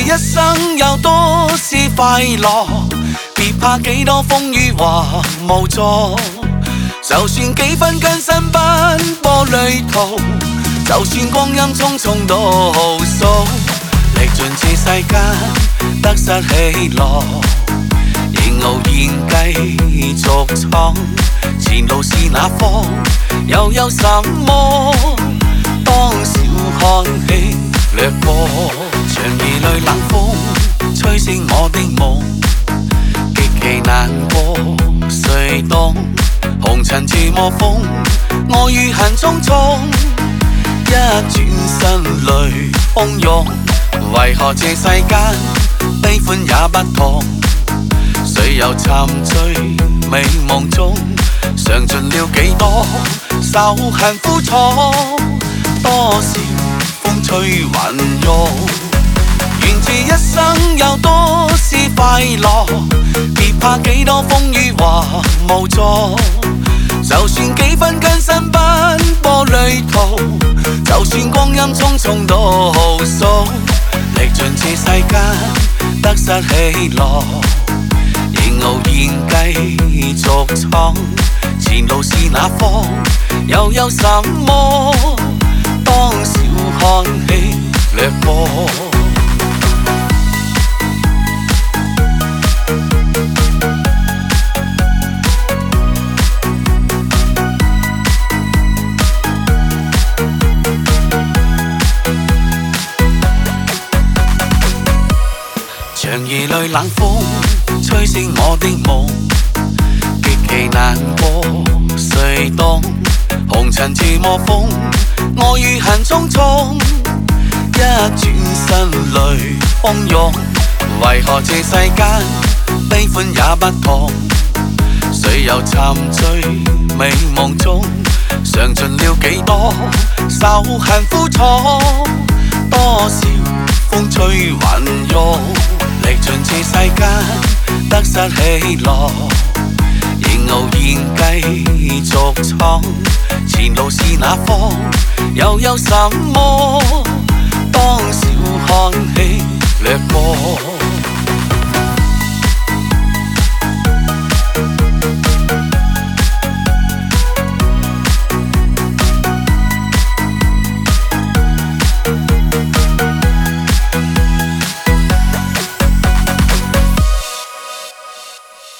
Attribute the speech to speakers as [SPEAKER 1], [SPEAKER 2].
[SPEAKER 1] 一生有多是快樂，別怕幾多風雨或無助。就算幾分艱辛奔波旅途，就算光陰匆匆倒數，歷盡這世間得失喜樂，仍傲然繼續闖。前路是哪方，又有什麼？當小看起掠過，長夜裏冷風吹醒我的夢，極其難過誰懂？紅塵這麼瘋，我遇行匆匆，一轉身淚洶湧。為何這世間悲歡也不同？誰又沉醉美夢中，嘗盡了幾多愁痕苦楚，多少風吹雲湧。願這一生有多是快樂，別怕幾多風雨或無助。就算幾分艱辛奔波旅途，就算光陰匆匆倒數，歷盡這世間得失喜樂，仍傲然繼續闖。前路是哪方，又有什麼？當小看起掠過。長夜裏冷風吹醒我的夢，極其難過誰懂？紅塵這麼瘋，我遇行匆匆，一轉身淚洶湧。為何這世間悲歡也不同？誰又沉醉美夢中，嘗盡了幾多愁痕苦楚，多少風吹雲湧。歷盡這世間得失喜樂，仍傲然繼續闖。前路是哪方，又有什麼？當小看起掠過。